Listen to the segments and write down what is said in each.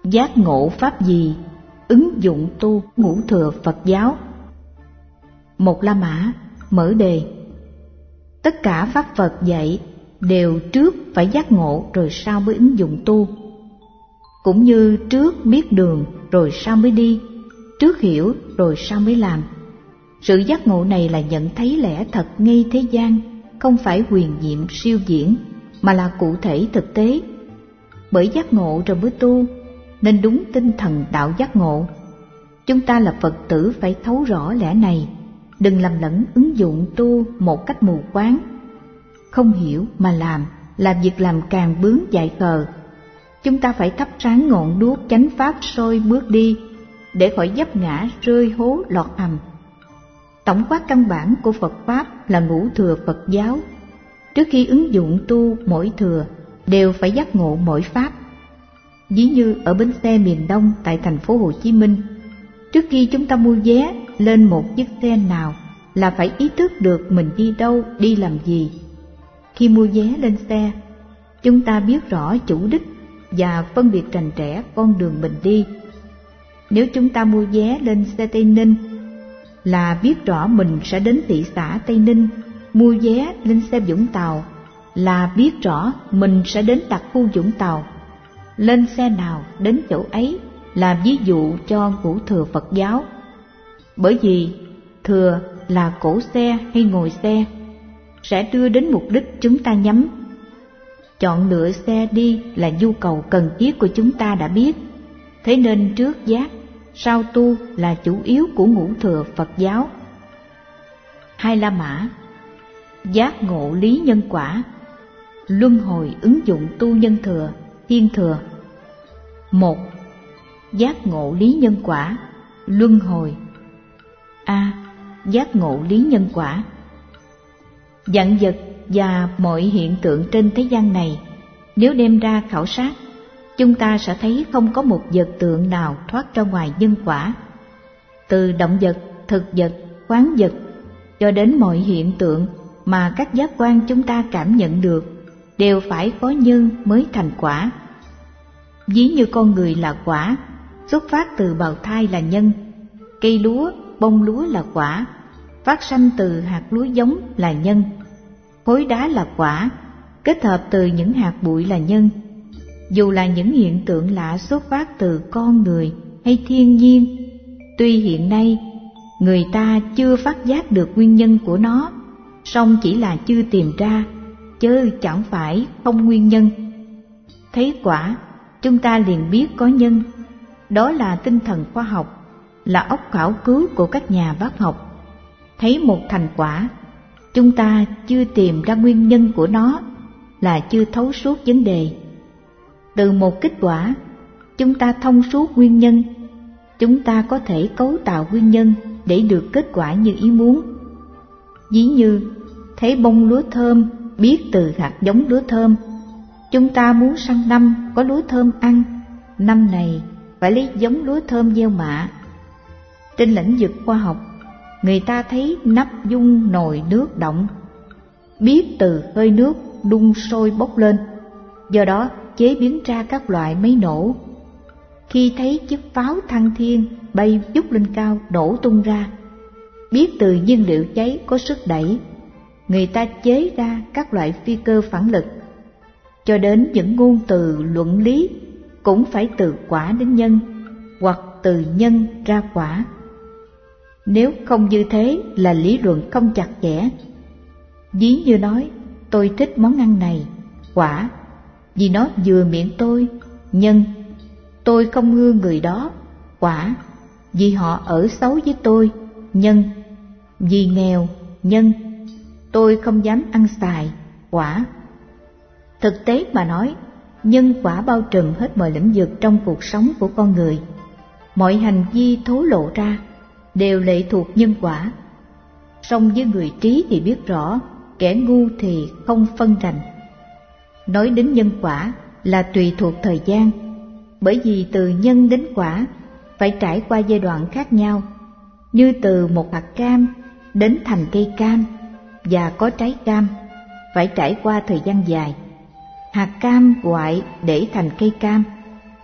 Giác ngộ pháp gì? Ứng dụng tu ngũ thừa Phật giáo. Một La Mã mở đề: tất cả pháp Phật dạy đều trước phải giác ngộ rồi sau mới ứng dụng tu. Cũng như trước biết đường rồi sau mới đi, trước hiểu rồi sau mới làm. Sự giác ngộ này là nhận thấy lẽ thật ngay thế gian, không phải huyền diệu siêu diễn, mà là cụ thể thực tế. Bởi giác ngộ rồi mới tu, nên đúng tinh thần đạo giác ngộ. Chúng ta là Phật tử phải thấu rõ lẽ này, đừng lầm lẫn ứng dụng tu một cách mù quáng. Không hiểu mà làm việc làm càng bướng dại khờ. Chúng ta phải thắp sáng ngọn đuốc chánh pháp soi bước đi, để khỏi vấp ngã rơi hố lọt hầm. Tổng quát căn bản của Phật Pháp là ngũ thừa Phật giáo. Trước khi ứng dụng tu mỗi thừa, đều phải giác ngộ mỗi Pháp. Ví như ở bến xe miền Đông tại thành phố Hồ Chí Minh, trước khi chúng ta mua vé lên một chiếc xe nào là phải ý thức được mình đi đâu, đi làm gì. Khi mua vé lên xe, chúng ta biết rõ chủ đích và phân biệt rành rẽ con đường mình đi. Nếu chúng ta mua vé lên xe Tây Ninh là biết rõ mình sẽ đến thị xã Tây Ninh, mua vé lên xe Vũng Tàu là biết rõ mình sẽ đến đặc khu Vũng Tàu. Lên xe nào đến chỗ ấy là ví dụ cho ngũ thừa Phật giáo. Bởi vì thừa là cỗ xe hay ngồi xe, sẽ đưa đến mục đích chúng ta nhắm. Chọn lựa xe đi là nhu cầu cần thiết của chúng ta đã biết. Thế nên trước giác, sau tu là chủ yếu của ngũ thừa Phật giáo. Hai La Mã: giác ngộ lý nhân quả, luân hồi ứng dụng tu nhân thừa, thiên thừa. Một, giác ngộ lý nhân quả, luân hồi. A. Giác ngộ lý nhân quả. Vạn vật và mọi hiện tượng trên thế gian này, nếu đem ra khảo sát, chúng ta sẽ thấy không có một vật tượng nào thoát ra ngoài nhân quả. Từ động vật, thực vật, khoáng vật cho đến mọi hiện tượng mà các giác quan chúng ta cảm nhận được, đều phải có nhân mới thành quả. Ví như con người là quả, xuất phát từ bào thai là nhân. Cây lúa, bông lúa là quả, phát sanh từ hạt lúa giống là nhân. Khối đá là quả, kết hợp từ những hạt bụi là nhân. Dù là những hiện tượng lạ xuất phát từ con người hay thiên nhiên, tuy hiện nay người ta chưa phát giác được nguyên nhân của nó, song chỉ là chưa tìm ra, chứ chẳng phải không nguyên nhân. Thấy quả, chúng ta liền biết có nhân. Đó là tinh thần khoa học, là óc khảo cứu của các nhà bác học. Thấy một thành quả, chúng ta chưa tìm ra nguyên nhân của nó, là chưa thấu suốt vấn đề. Từ một kết quả, chúng ta thông suốt nguyên nhân, chúng ta có thể cấu tạo nguyên nhân để được kết quả như ý muốn. Ví như thấy bông lúa thơm biết từ hạt giống lúa thơm, chúng ta muốn sang năm có lúa thơm ăn, năm này phải lấy giống lúa thơm gieo mạ. Trên lĩnh vực khoa học, người ta thấy nắp dung nồi nước động, biết từ hơi nước đun sôi bốc lên, do đó chế biến ra các loại máy nổ. Khi thấy chiếc pháo thăng thiên bay vút lên cao nổ tung ra, biết từ nhiên liệu cháy có sức đẩy, người ta chế ra các loại phi cơ phản lực. Cho đến những ngôn từ luận lý cũng phải từ quả đến nhân, hoặc từ nhân ra quả. Nếu không như thế là lý luận không chặt chẽ. Ví như nói tôi thích món ăn này, quả, vì nó vừa miệng tôi, nhân. Tôi không ưa người đó, quả, vì họ ở xấu với tôi, nhân. Vì nghèo, nhân. Tôi không dám ăn xài, quả. Thực tế mà nói, nhân quả bao trùm hết mọi lĩnh vực trong cuộc sống của con người. Mọi hành vi thổ lộ ra đều lệ thuộc nhân quả. Song với người trí thì biết rõ, kẻ ngu thì không phân rành. Nói đến nhân quả là tùy thuộc thời gian, bởi vì từ nhân đến quả phải trải qua giai đoạn khác nhau, như từ một hạt cam đến thành cây cam và có trái cam phải trải qua thời gian dài. Hạt cam quại để thành cây cam,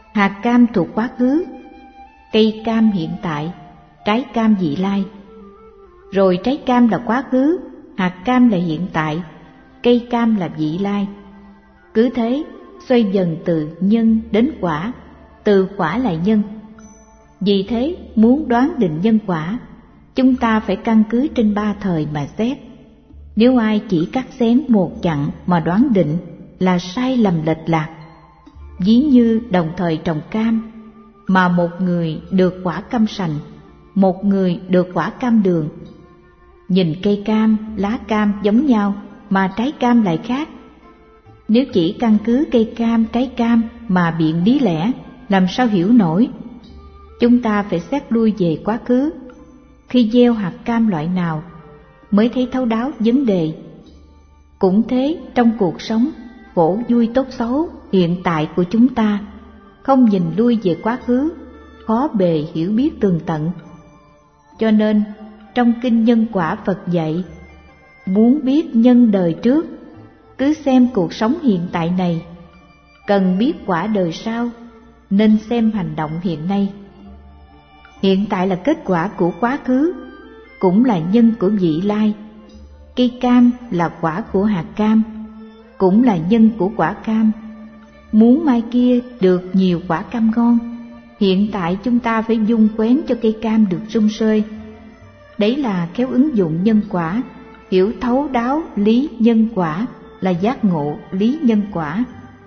Hạt cam thuộc quá khứ, cây cam hiện tại, trái cam vị lai. Rồi trái cam là quá khứ, hạt cam là hiện tại, cây cam là vị lai. Cứ thế xoay dần từ nhân đến quả, từ quả lại nhân. Vì thế muốn đoán định nhân quả, chúng ta phải căn cứ trên 3 thời mà xét. Nếu ai chỉ cắt xén một chặng mà đoán định là sai lầm lệch lạc. Ví như đồng thời trồng cam, mà một người được quả cam sành, một người được quả cam đường. Nhìn cây cam, lá cam giống nhau mà trái cam lại khác. Nếu chỉ căn cứ cây cam, trái cam mà biện lý lẽ, làm sao hiểu nổi? Chúng ta phải xét lui về quá khứ. Khi gieo hạt cam loại nào mới thấy thấu đáo vấn đề. Cũng thế trong cuộc sống, khổ vui tốt xấu hiện tại của chúng ta, không nhìn lui về quá khứ, khó bề hiểu biết tường tận. Cho nên trong kinh Nhân Quả Phật dạy, muốn biết nhân đời trước, cứ xem cuộc sống hiện tại này. Cần biết quả đời sau, nên xem hành động hiện nay. Hiện tại là kết quả của quá khứ, cũng là nhân của vị lai. Cây cam là quả của hạt cam, cũng là nhân của quả cam. Muốn mai kia được nhiều quả cam ngon, hiện tại chúng ta phải dung quén cho cây cam được sum sơi. Đấy là khéo ứng dụng nhân quả, hiểu thấu đáo lý nhân quả, là giác ngộ lý nhân quả.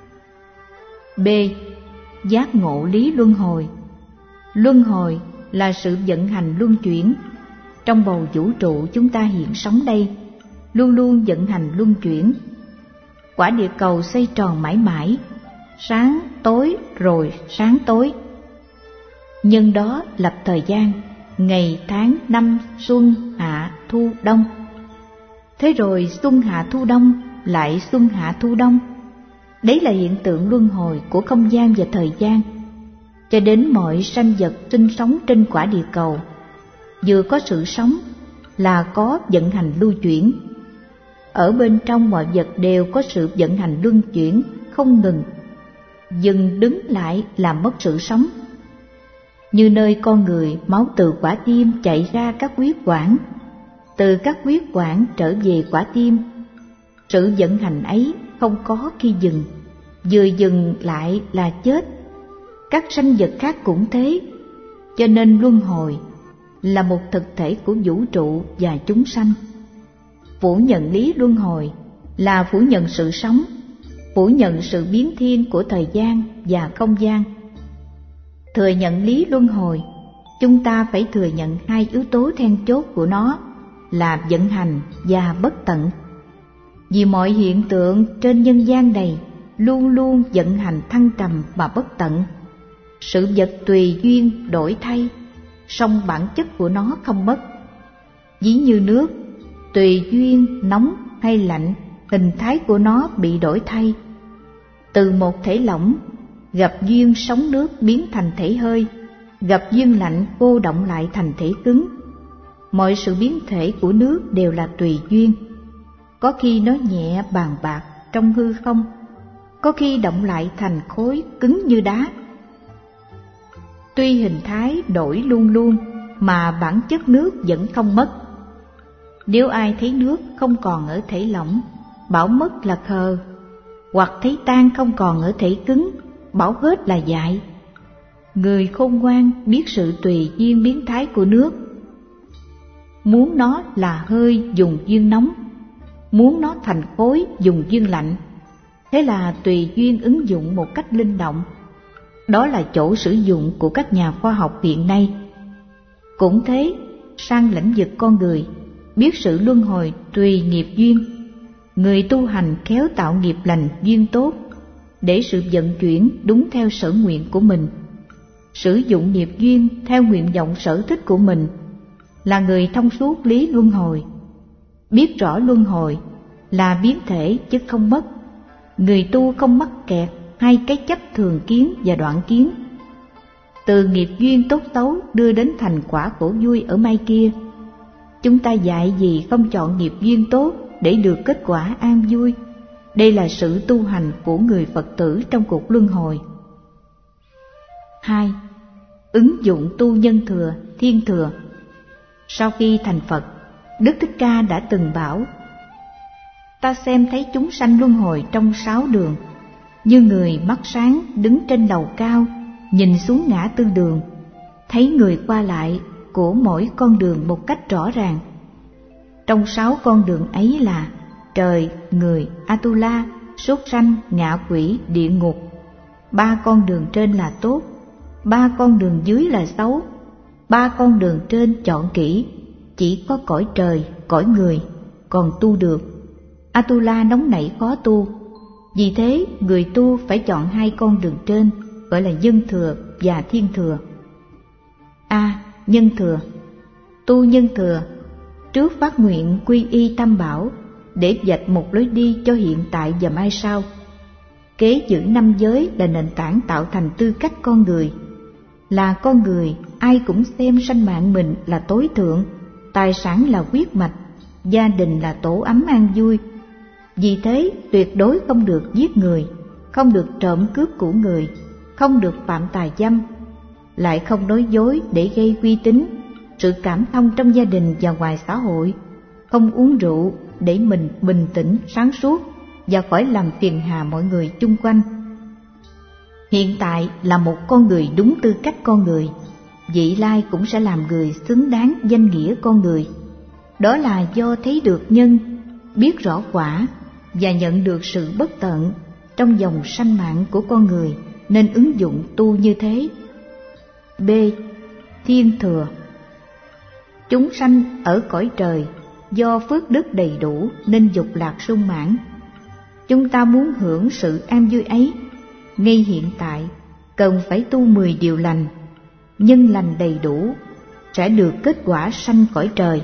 B. Giác ngộ lý luân hồi. Luân hồi là sự vận hành luân chuyển. Trong bầu vũ trụ chúng ta hiện sống đây, luôn luôn vận hành luân chuyển. Quả địa cầu xoay tròn mãi mãi, sáng tối rồi sáng tối. Nhân đó lập thời gian, ngày tháng năm xuân hạ thu đông. Thế rồi xuân hạ thu đông lại xuân hạ thu đông. Đấy là hiện tượng luân hồi của không gian và thời gian. Cho đến mọi sanh vật sinh sống trên quả địa cầu, vừa có sự sống là có vận hành lưu chuyển. Ở bên trong mọi vật đều có sự vận hành luân chuyển không ngừng. Dừng đứng lại làm mất sự sống. Như nơi con người, máu từ quả tim chạy ra các huyết quản, từ các huyết quản trở về quả tim. Sự vận hành ấy không có khi dừng, vừa dừng lại là chết. Các sanh vật khác cũng thế. Cho nên luân hồi là một thực thể của vũ trụ và chúng sanh. Phủ nhận lý luân hồi là phủ nhận sự sống, phủ nhận sự biến thiên của thời gian và không gian. Thừa nhận lý luân hồi, chúng ta phải thừa nhận 2 yếu tố then chốt của nó là vận hành và bất tận. Vì mọi hiện tượng trên nhân gian này luôn luôn vận hành thăng trầm mà bất tận. Sự vật tùy duyên đổi thay, song bản chất của nó không mất. Ví như nước, tùy duyên nóng hay lạnh, hình thái của nó bị đổi thay. Từ một thể lỏng, gặp duyên sóng nước biến thành thể hơi, gặp duyên lạnh cô động lại thành thể cứng. Mọi sự biến thể của nước đều là tùy duyên. Có khi nó nhẹ bàn bạc trong hư không, có khi động lại thành khối cứng như đá. Tuy hình thái đổi luôn luôn mà bản chất nước vẫn không mất. Nếu ai thấy nước không còn ở thể lỏng, bảo mất là khờ, hoặc thấy tan không còn ở thể cứng, bảo hết là dại. Người khôn ngoan biết sự tùy duyên biến thái của nước. Muốn nó là hơi dùng duyên nóng, muốn nó thành khối dùng duyên lạnh. Thế là tùy duyên ứng dụng một cách linh động. Đó là chỗ sử dụng của các nhà khoa học hiện nay. Cũng thế, sang lĩnh vực con người, biết sự luân hồi tùy nghiệp duyên. Người tu hành khéo tạo nghiệp lành duyên tốt, để sự vận chuyển đúng theo sở nguyện của mình. Sử dụng nghiệp duyên theo nguyện vọng sở thích của mình, là người thông suốt lý luân hồi. Biết rõ luân hồi là biến thể chứ không mất. Người tu không mắc kẹt hai cái chấp thường kiến và đoạn kiến. Từ nghiệp duyên tốt xấu đưa đến thành quả khổ vui ở mai kia. Chúng ta dạy gì không chọn nghiệp duyên tốt để được kết quả an vui. Đây là sự tu hành của người Phật tử trong cuộc luân hồi. 2. Ứng dụng tu nhân thừa, thiên thừa. Sau khi thành Phật, Đức Thích Ca đã từng bảo: ta xem thấy chúng sanh luân hồi trong 6 đường, như người mắt sáng đứng trên lầu cao, nhìn xuống ngã tư đường, thấy người qua lại của mỗi con đường một cách rõ ràng. Trong 6 con đường ấy là trời, người, Atula, súc sanh, ngạ quỷ, địa ngục. 3 con đường trên là tốt, 3 con đường dưới là xấu. 3 con đường trên chọn kỹ, chỉ có cõi trời, cõi người còn tu được. Atula nóng nảy khó tu, vì thế người tu phải chọn 2 con đường trên, gọi là nhân thừa và thiên thừa. A. Nhân thừa. Tu nhân thừa trước phát nguyện quy y Tam Bảo, để vạch một lối đi cho hiện tại và mai sau. Kế giữ 5 giới là nền tảng tạo thành tư cách con người. Là con người, ai cũng xem sanh mạng mình là tối thượng, tài sản là huyết mạch, gia đình là tổ ấm an vui. Vì thế tuyệt đối không được giết người, không được trộm cướp của người, không được phạm tà dâm, lại không nói dối để gây uy tín, sự cảm thông trong gia đình và ngoài xã hội, không uống rượu để mình bình tĩnh sáng suốt và khỏi làm phiền hà mọi người chung quanh. Hiện tại là một con người đúng tư cách con người, vị lai cũng sẽ làm người xứng đáng danh nghĩa con người. Đó là do thấy được nhân, biết rõ quả và nhận được sự bất tận trong dòng sanh mạng của con người, nên ứng dụng tu như thế. B. Thiên thừa. Chúng sanh ở cõi trời do phước đức đầy đủ nên dục lạc sung mãn. Chúng ta muốn hưởng sự an vui ấy, ngay hiện tại cần phải tu 10 điều lành. Nhân lành đầy đủ sẽ được kết quả sanh cõi trời.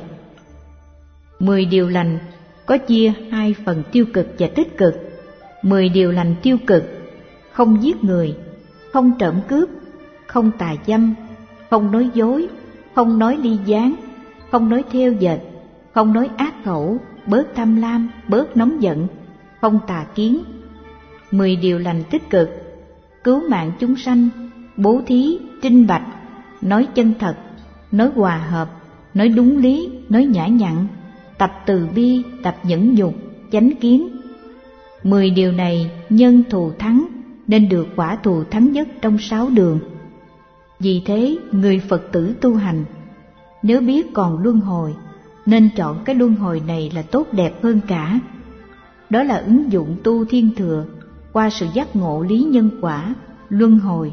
10 điều lành có chia 2 phần tiêu cực và tích cực. 10 điều lành tiêu cực: không giết người, không trộm cướp, không tà dâm, không nói dối, không nói ly gián, không nói thêu dệt, không nói ác khẩu, bớt tham lam, bớt nóng giận, không tà kiến. 10 điều lành tích cực: cứu mạng chúng sanh, bố thí, trinh bạch, nói chân thật, nói hòa hợp, nói đúng lý, nói nhã nhặn, tập từ bi, tập nhẫn nhục, chánh kiến. 10 điều này nhân thù thắng nên được quả thù thắng nhất trong 6 đường. Vì thế người Phật tử tu hành, nếu biết còn luân hồi, nên chọn cái luân hồi này là tốt đẹp hơn cả. Đó là ứng dụng tu thiên thừa qua sự giác ngộ lý nhân quả, luân hồi.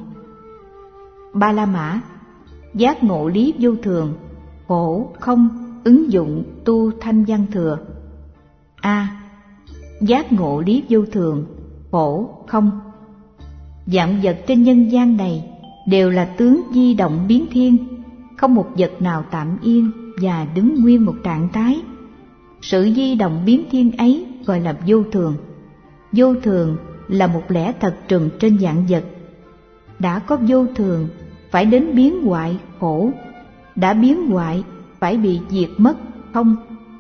Ba La Mã giác ngộ lý vô thường, khổ không, ứng dụng tu thanh văn thừa. A. Giác ngộ lý vô thường, khổ không. Vạn vật trên nhân gian này đều là tướng di động biến thiên, không một vật nào tạm yên và đứng nguyên một trạng thái. Sự di động biến thiên ấy gọi là vô thường. Vô thường là một lẽ thật trừng trên vạn vật. Đã có vô thường phải đến biến hoại khổ, đã biến hoại phải bị diệt mất không.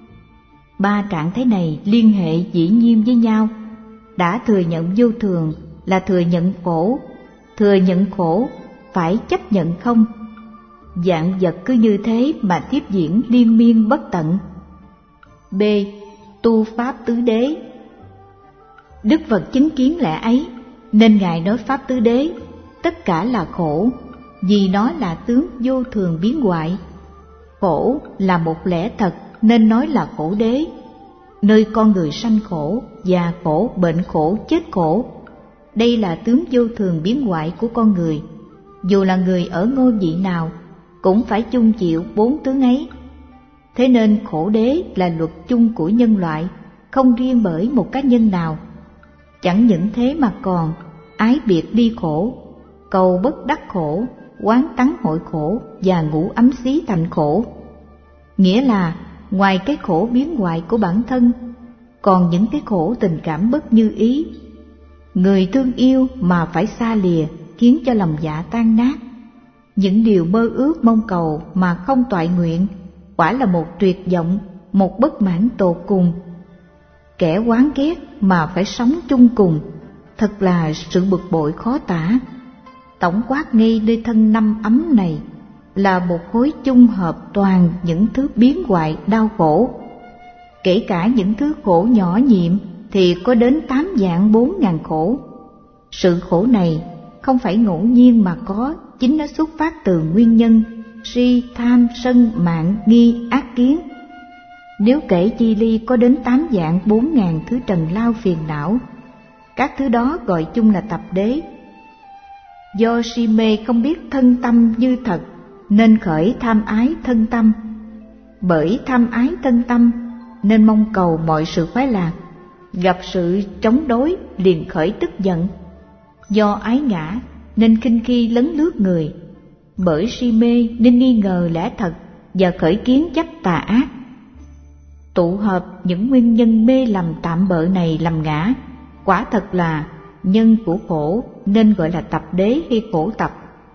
3 trạng thái này liên hệ dĩ nhiên với nhau. Đã thừa nhận vô thường là thừa nhận khổ, thừa nhận khổ phải chấp nhận không. Vạn vật cứ như thế mà tiếp diễn liên miên bất tận. B. Tu pháp tứ đế. Đức Phật chứng kiến lẽ ấy nên Ngài nói pháp tứ đế tất cả là khổ, vì nó là tướng vô thường biến hoại. Khổ là một lẽ thật nên nói là khổ đế, nơi con người sanh khổ, già khổ, bệnh khổ, chết khổ. Đây là tướng vô thường biến hoại của con người. Dù là người ở ngôi vị nào cũng phải chung chịu 4 tướng ấy. Thế nên khổ đế là luật chung của nhân loại, không riêng bởi một cá nhân nào. Chẳng những thế mà còn ái biệt ly khổ, cầu bất đắc khổ, quán tắng hội khổ và ngủ ấm xí thành khổ. Nghĩa là ngoài cái khổ biến hoại của bản thân, còn những cái khổ tình cảm bất như ý. Người thương yêu mà phải xa lìa khiến cho lòng dạ tan nát. Những điều mơ ước mong cầu mà không toại nguyện, quả là một tuyệt vọng, một bất mãn tột cùng. Kẻ oán ghét mà phải sống chung cùng, thật là sự bực bội khó tả. tổng quát ngay nơi thân năm ấm này là một khối chung hợp toàn những thứ biến hoại đau khổ. Kể cả những thứ khổ nhỏ nhiệm thì có đến 8 vạn 4 ngàn khổ. Sự khổ này không phải ngẫu nhiên mà có, chính nó xuất phát từ nguyên nhân si, tham, sân, mạng, nghi, ác kiến. Nếu kể chi ly có đến 8 vạn 4 ngàn thứ trần lao phiền não. Các thứ đó gọi chung là tập đế. Do si mê không biết thân tâm như thật nên khởi tham ái thân tâm. Bởi tham ái thân tâm nên mong cầu mọi sự khoái lạc, gặp sự chống đối liền khởi tức giận. Do ái ngã nên khinh khi lấn lướt người, bởi si mê nên nghi ngờ lẽ thật và khởi kiến chấp tà ác. Tụ hợp những nguyên nhân mê lầm tạm bợ này làm ngã, quả thật là nhân của khổ nên gọi là tập đế hay khổ tập.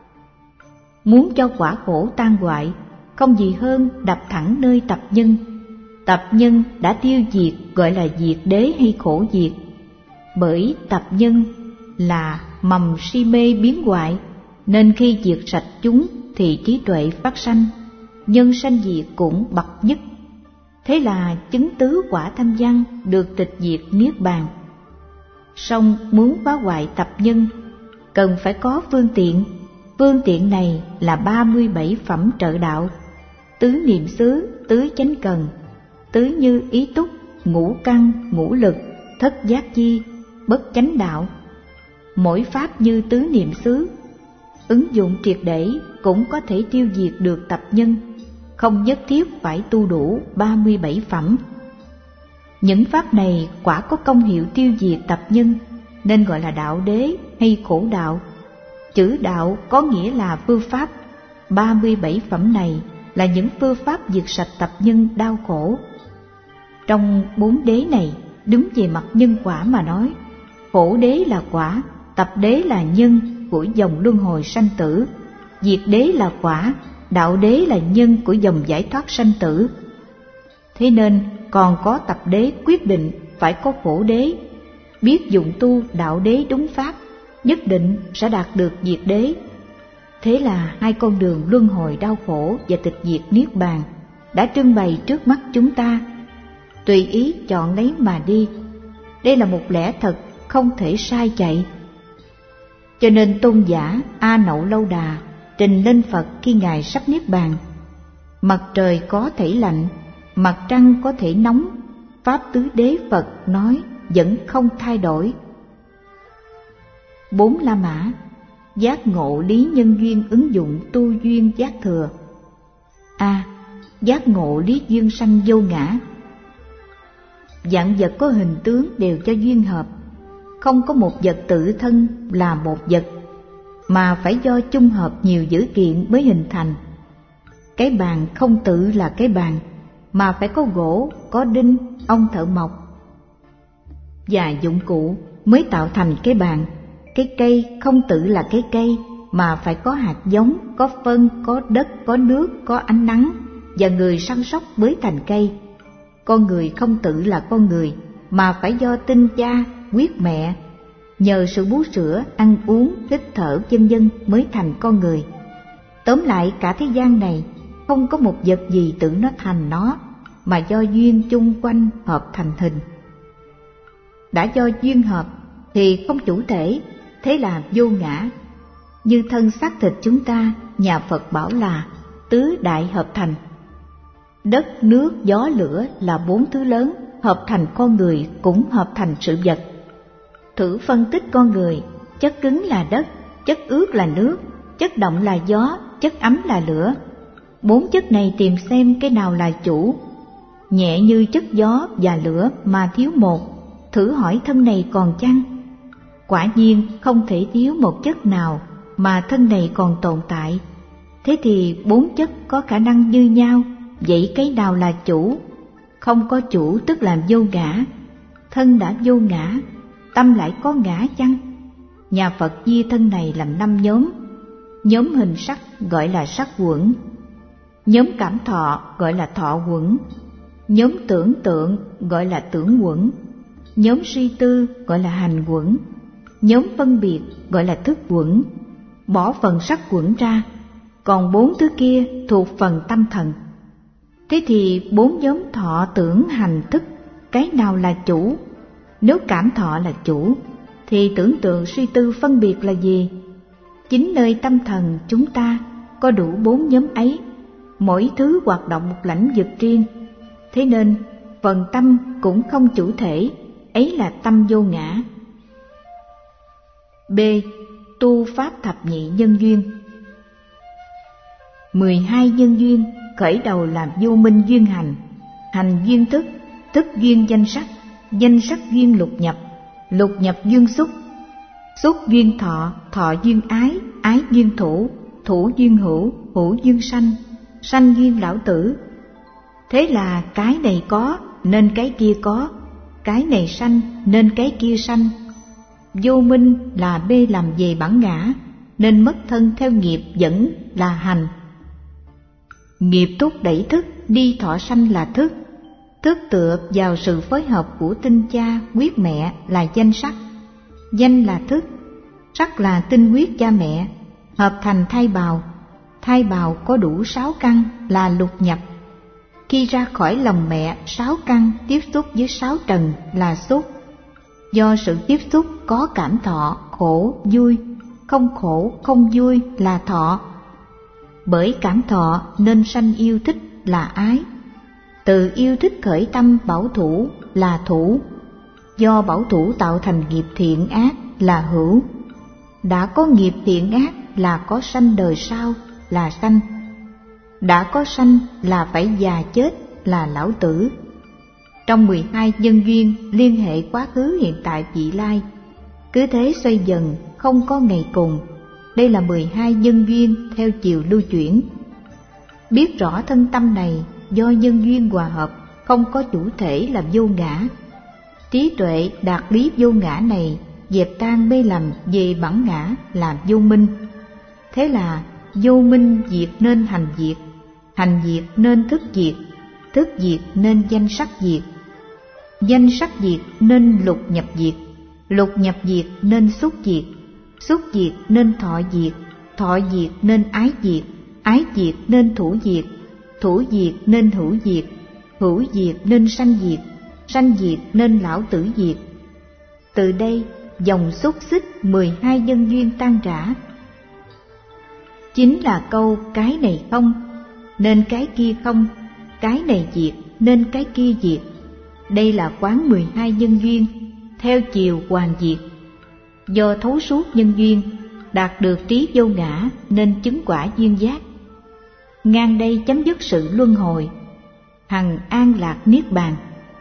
Muốn cho quả khổ tan hoại, không gì hơn đập thẳng nơi tập nhân. Tập nhân đã tiêu diệt gọi là diệt đế hay khổ diệt. Bởi tập nhân là mầm si mê biến hoại, nên khi diệt sạch chúng thì trí tuệ phát sanh, nhân sanh diệt cũng bậc nhất. Thế là chứng tứ quả thanh văn được tịch diệt niết bàn. Song muốn phá hoại tập nhân cần phải có phương tiện. Phương tiện này là 37 phẩm trợ đạo: tứ niệm xứ, tứ chánh cần, tứ như ý túc, ngũ căn, ngũ lực, thất giác chi, bất chánh đạo. Mỗi pháp như tứ niệm xứ ứng dụng triệt để cũng có thể tiêu diệt được tập nhân, không nhất thiết phải tu đủ 37 phẩm. Những pháp này quả có công hiệu tiêu diệt tập nhân nên gọi là đạo đế hay khổ đạo. Chữ đạo có nghĩa là phương pháp. 37 phẩm này là những phương pháp diệt sạch tập nhân đau khổ. Trong 4 đế này, đứng về mặt nhân quả mà nói, khổ đế là quả, tập đế là nhân của dòng luân hồi sanh tử, diệt đế là quả, đạo đế là nhân của dòng giải thoát sanh tử. Thế nên còn có tập đế quyết định phải có khổ đế. Biết dụng tu đạo đế đúng pháp, nhất định sẽ đạt được diệt đế. Thế là hai con đường luân hồi đau khổ và tịch diệt niết bàn đã trưng bày trước mắt chúng ta. Tùy ý chọn lấy mà đi. Đây là một lẽ thật không thể sai chạy. Cho nên tôn giả A Nậu Lâu Đà trình lên Phật khi Ngài sắp niết bàn: mặt trời có thể lạnh, mặt trăng có thể nóng, pháp tứ đế Phật nói vẫn không thay đổi. 4 La Mã giác ngộ lý nhân duyên ứng dụng tu duyên giác thừa. A. Giác ngộ lý duyên sanh vô ngã. Vạn vật có hình tướng đều cho duyên hợp, không có một vật tự thân là một vật, mà phải do chung hợp nhiều dữ kiện mới hình thành. Cái bàn không tự là cái bàn, mà phải có gỗ, có đinh, ông thợ mộc và dụng cụ mới tạo thành cái bàn. Cái cây không tự là cái cây, mà phải có hạt giống, có phân, có đất, có nước, có ánh nắng và người săn sóc mới thành cây. Con người không tự là con người, mà phải do tinh cha, huyết mẹ, nhờ sự bú sữa, ăn uống, hít thở vân vân mới thành con người. Tóm lại cả thế gian này không có một vật gì tự nó thành nó, mà do duyên chung quanh hợp thành hình. Đã do duyên hợp thì không chủ thể, thế là vô ngã. Như thân xác thịt chúng ta, nhà Phật bảo là tứ đại hợp thành. Đất, nước, gió, lửa là 4 thứ lớn, hợp thành con người cũng hợp thành sự vật. Thử phân tích con người, chất cứng là đất, chất ướt là nước, chất động là gió, chất ấm là lửa. 4 chất này tìm xem cái nào là chủ. Nhẹ như chất gió và lửa mà thiếu một, thử hỏi thân này còn chăng? Quả nhiên không thể thiếu một chất nào mà thân này còn tồn tại. Thế thì 4 chất có khả năng như nhau, vậy cái nào là chủ? Không có chủ tức là vô ngã. Thân đã vô ngã, tâm lại có ngã chăng? Nhà Phật chia thân này làm 5 nhóm. Nhóm hình sắc gọi là sắc quẩn, nhóm cảm thọ gọi là thọ quẩn, nhóm tưởng tượng gọi là tưởng quẩn, nhóm suy tư gọi là hành quẩn, nhóm phân biệt gọi là thức quẩn. bỏ phần sắc quẩn ra, còn 4 thứ kia thuộc phần tâm thần. Thế thì 4 nhóm thọ tưởng hành thức, cái nào là chủ? Nếu cảm thọ là chủ, thì tưởng tượng suy tư phân biệt là gì? Chính nơi tâm thần chúng ta có đủ 4 nhóm ấy, mỗi thứ hoạt động một lãnh vực riêng. Thế nên phần tâm cũng không chủ thể, ấy là tâm vô ngã. B. Tu pháp thập nhị nhân duyên. 12 nhân duyên khởi đầu làm vô minh duyên hành, hành duyên thức, thức duyên danh sắc duyên lục nhập duyên xúc duyên thọ, thọ duyên ái duyên thủ duyên hữu duyên sanh duyên lão tử. Thế là cái này có nên cái kia có, cái này sanh nên cái kia sanh. Vô minh là mê làm về bản ngã, nên mất thân theo nghiệp dẫn là hành. Nghiệp thúc đẩy thức, đi thọ sanh là thức. Thức tựa vào sự phối hợp của tinh cha, huyết mẹ là danh sắc. Danh là thức, sắc là tinh huyết cha mẹ, hợp thành thai bào. Thai bào có đủ 6 căn là lục nhập. Khi ra khỏi lòng mẹ, 6 căn tiếp xúc với 6 trần là xúc. Do sự tiếp xúc có cảm thọ, khổ, vui, không khổ, không vui là thọ. Bởi cảm thọ nên sanh yêu thích là ái. Từ yêu thích khởi tâm bảo thủ là thủ. Do bảo thủ tạo thành nghiệp thiện ác là hữu. Đã có nghiệp thiện ác là có sanh đời sau là sanh. Đã có sanh là phải già chết là lão tử. Trong 12 nhân duyên liên hệ quá khứ hiện tại vị lai, cứ thế xoay dần không có ngày cùng. Đây là 12 nhân duyên theo chiều lưu chuyển. Biết rõ thân tâm này do nhân duyên hòa hợp, không có chủ thể là vô ngã. Trí tuệ đạt lý vô ngã này dẹp tan mê lầm về bản ngã là vô minh. Thế là vô minh diệt nên hành diệt nên thức diệt nên danh sắc diệt nên lục nhập diệt nên xúc diệt nên thọ diệt nên ái diệt nên thủ diệt nên hữu diệt nên sanh diệt nên lão tử diệt. Từ đây dòng xúc xích 12 nhân duyên tan rã. Chính là câu cái này không nên cái kia không, cái này diệt nên cái kia diệt. Đây là quán 12 nhân duyên theo chiều hoàn diệt. Do thấu suốt nhân duyên, đạt được trí vô ngã nên chứng quả duyên giác. Ngang đây chấm dứt sự luân hồi, hằng an lạc niết bàn.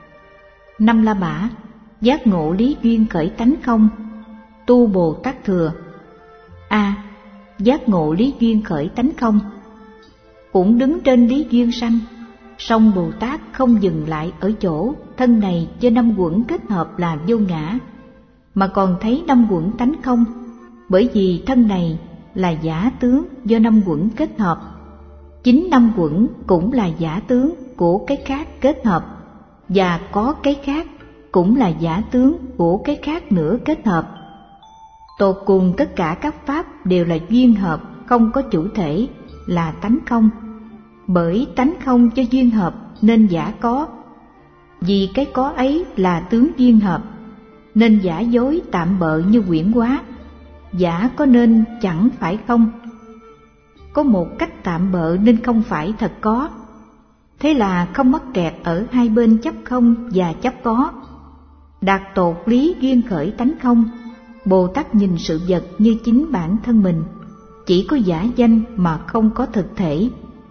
5 La Mã giác ngộ lý duyên khởi tánh không, tu Bồ Tát thừa. A. Giác ngộ lý duyên khởi tánh không, cũng đứng trên lý duyên sanh. Song Bồ Tát không dừng lại ở chỗ thân này do 5 quẩn kết hợp là vô ngã, mà còn thấy 5 quẩn tánh không, bởi vì thân này là giả tướng do 5 quẩn kết hợp. Chính 5 quẩn cũng là giả tướng của cái khác kết hợp, và có cái khác cũng là giả tướng của cái khác nữa kết hợp. Tột cùng tất cả các pháp đều là duyên hợp, không có chủ thể, là tánh không. Bởi tánh không cho duyên hợp nên giả có. Vì cái có ấy là tướng duyên hợp, nên giả dối tạm bợ như quyển hóa. Giả có nên chẳng phải không. Có một cách tạm bợ nên không phải thật có. Thế là không mắc kẹt ở hai bên chấp không và chấp có. Đạt tột lý duyên khởi tánh không, Bồ Tát nhìn sự vật như chính bản thân mình, chỉ có giả danh mà không có thực thể.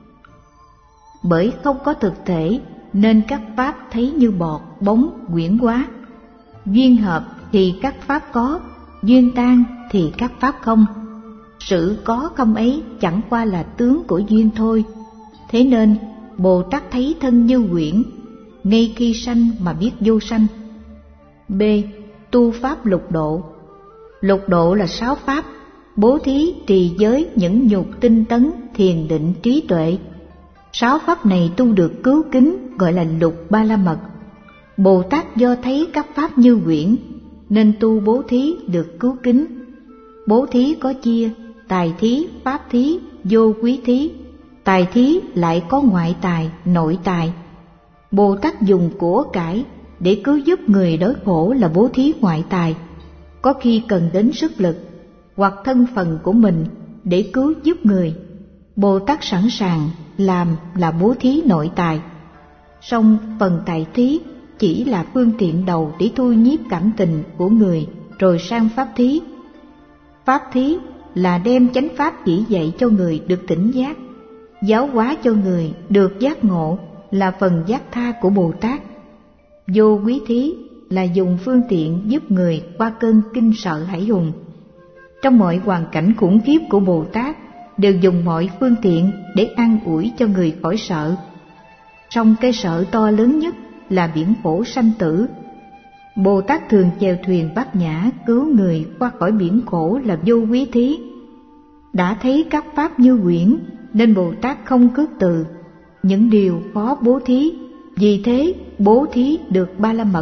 Bởi không có thực thể nên các pháp thấy như bọt, bóng, quyển hóa. Duyên hợp thì các pháp có, duyên tan thì các pháp không. Sự có không ấy chẳng qua là tướng của duyên thôi. Thế nên Bồ Tát thấy thân như quyển, ngay khi sanh mà biết vô sanh. B. Tu pháp lục độ. Lục độ là 6 pháp: bố thí, trì giới, nhẫn nhục, tinh tấn, thiền định, trí tuệ. 6 pháp này tu được cứu kính gọi là lục ba la mật. Bồ Tát do thấy các pháp như quyển nên tu bố thí được cứu kính. Bố thí có chia, tài thí, pháp thí, vô quý thí. Tài thí lại có ngoại tài, nội tài. Bồ Tát dùng của cải để cứu giúp người đói khổ là bố thí ngoại tài. Có khi cần đến sức lực hoặc thân phận của mình để cứu giúp người, Bồ Tát sẵn sàng làm là bố thí nội tài. Song phần tài thí chỉ là phương tiện đầu để thu nhiếp cảm tình của người rồi sang pháp thí. Pháp thí là đem chánh pháp chỉ dạy cho người được tỉnh giác, giáo hóa cho người được giác ngộ là phần giác tha của Bồ Tát. Vô quý thí là dùng phương tiện giúp người qua cơn kinh sợ hãi hùng. Trong mọi hoàn cảnh khủng khiếp của Bồ Tát đều dùng mọi phương tiện để an ủi cho người khỏi sợ. Song cái sợ to lớn nhất là biển khổ sanh tử. Bồ Tát thường chèo thuyền Bát Nhã cứu người qua khỏi biển khổ là vô quý thí. Đã thấy các pháp như quyển nên Bồ Tát không khước từ những điều khó bố thí, vì thế bố thí được Ba La Mật.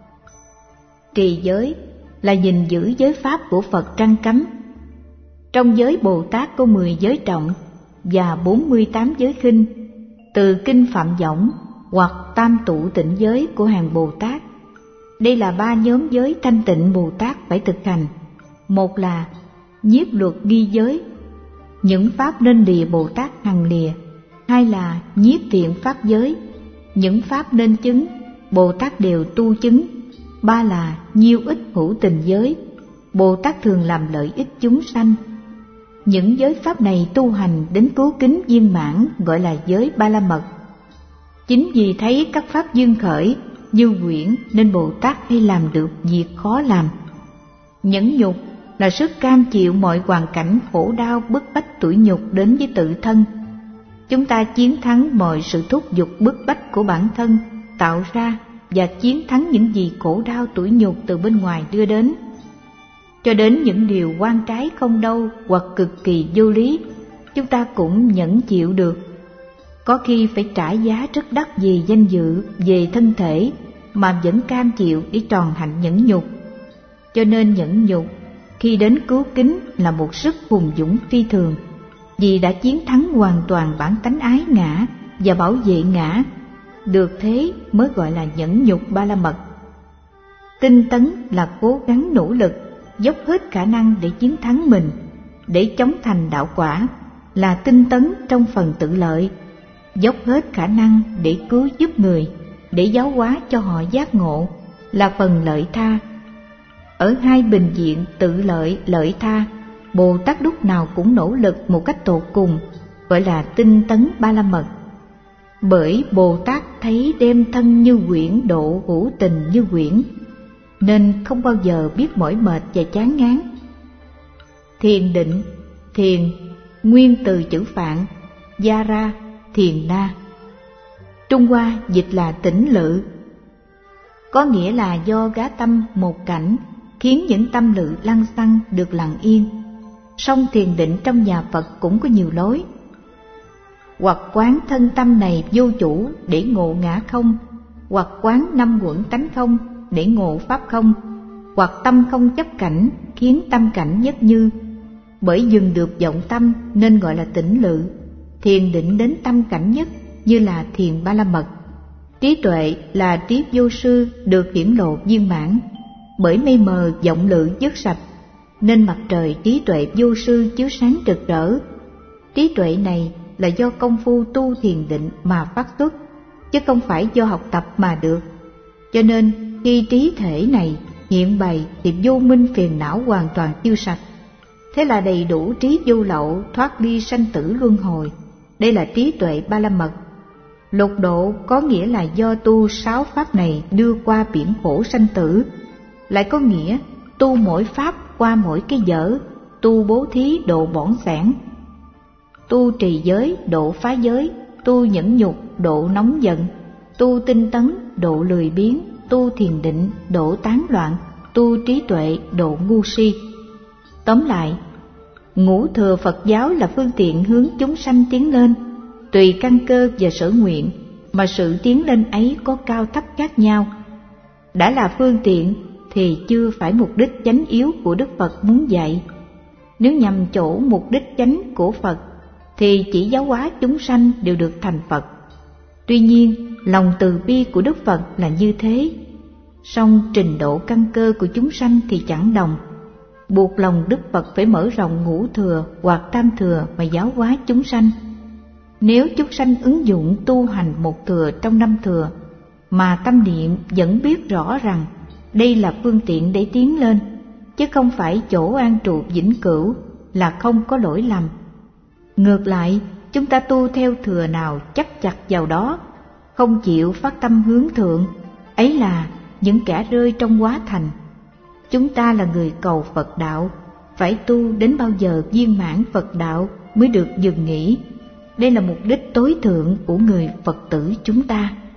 Trì giới là gìn giữ giới pháp của Phật trang cấm. Trong giới Bồ Tát có 10 giới trọng và 48 giới khinh, từ kinh Phạm Võng hoặc Tam Tụ Tịnh giới của hàng Bồ Tát. Đây là 3 nhóm giới thanh tịnh Bồ Tát phải thực hành. Một là nhiếp luật ghi giới, những pháp nên lìa Bồ Tát hằng lìa. Hai là nhiếp thiện pháp giới, những pháp nên chứng Bồ Tát đều tu chứng. Ba là nhiêu ích hữu tình giới, Bồ Tát thường làm lợi ích chúng sanh. Những giới pháp này tu hành đến cứu kính viên mãn gọi là giới Ba La Mật. Chính vì thấy các pháp duyên khởi như quyển nên Bồ Tát hay làm được việc khó làm. Nhẫn nhục là sức cam chịu mọi hoàn cảnh khổ đau bức bách tủi nhục đến với tự thân. Chúng ta chiến thắng mọi sự thúc giục bức bách của bản thân tạo ra và chiến thắng những gì khổ đau tủi nhục từ bên ngoài đưa đến. Cho đến những điều oan trái không đâu hoặc cực kỳ vô lý, chúng ta cũng nhẫn chịu được. Có khi phải trả giá rất đắt về danh dự, về thân thể, mà vẫn cam chịu để tròn hạnh nhẫn nhục. Cho nên nhẫn nhục khi đến cứu kính là một sức hùng dũng phi thường, vì đã chiến thắng hoàn toàn bản tánh ái ngã và bảo vệ ngã. Được thế mới gọi là nhẫn nhục Ba La Mật. Tinh tấn là cố gắng nỗ lực, dốc hết khả năng để chiến thắng mình, để chống thành đạo quả, là tinh tấn trong phần tự lợi. Dốc hết khả năng để cứu giúp người, để giáo hóa cho họ giác ngộ, là phần lợi tha. Ở hai bình diện tự lợi, lợi tha, Bồ Tát lúc nào cũng nỗ lực một cách tột cùng, gọi là tinh tấn Ba La Mật. Bởi Bồ Tát thấy đem thân như quyển độ hữu tình như quyển, nên không bao giờ biết mỏi mệt và chán ngán. Thiền định, thiền, nguyên từ chữ Phạn, gia ra, thiền na. Trung Hoa dịch là tĩnh lự, có nghĩa là do gá tâm một cảnh, khiến những tâm lự lăng xăng được lặng yên. Song thiền định trong nhà Phật cũng có nhiều lối. Hoặc quán thân tâm này vô chủ để ngộ ngã không, hoặc quán năm uẩn tánh không để ngộ pháp không, hoặc tâm không chấp cảnh khiến tâm cảnh nhất như. Bởi dừng được vọng tâm nên gọi là tĩnh lự. Thiền định đến tâm cảnh nhất như là thiền Ba La Mật. Trí tuệ là trí vô sư được hiển lộ viên mãn. Bởi mây mờ vọng lự dứt sạch nên mặt trời trí tuệ vô sư chiếu sáng rực rỡ. Trí tuệ này là do công phu tu thiền định mà phát xuất, chứ không phải do học tập mà được. Cho nên khi trí thể này hiện bày thì vô minh phiền não hoàn toàn tiêu sạch. Thế là đầy đủ trí vô lậu, thoát ly sanh tử luân hồi. Đây là trí tuệ Ba La Mật. Lục độ có nghĩa là do tu 6 pháp này đưa qua biển khổ sanh tử. Lại có nghĩa tu mỗi pháp qua mỗi cái dở, tu bố thí độ bỏn sẻn, tu trì giới độ phá giới, tu nhẫn nhục độ nóng giận, tu tinh tấn độ lười biếng, tu thiền định độ tán loạn, tu trí tuệ độ ngu si. Tóm lại, ngũ thừa Phật giáo là phương tiện hướng chúng sanh tiến lên, tùy căn cơ và sở nguyện mà sự tiến lên ấy có cao thấp khác nhau. Đã là phương tiện thì chưa phải mục đích chánh yếu của Đức Phật muốn dạy. Nếu nhằm chỗ mục đích chánh của Phật thì chỉ giáo hóa chúng sanh đều được thành Phật. Tuy nhiên, lòng từ bi của Đức Phật là như thế, song trình độ căn cơ của chúng sanh thì chẳng đồng. Buộc lòng Đức Phật phải mở rộng ngũ thừa hoặc tam thừa mà giáo hóa chúng sanh. Nếu chúng sanh ứng dụng tu hành một thừa trong năm thừa, mà tâm niệm vẫn biết rõ rằng đây là phương tiện để tiến lên, chứ không phải chỗ an trụ vĩnh cửu, là không có lỗi lầm. Ngược lại, chúng ta tu theo thừa nào chắc chặt vào đó, không chịu phát tâm hướng thượng, ấy là những kẻ rơi trong quá thành. Chúng ta là người cầu Phật đạo, phải tu đến bao giờ viên mãn Phật đạo mới được dừng nghỉ. Đây là mục đích tối thượng của người Phật tử chúng ta.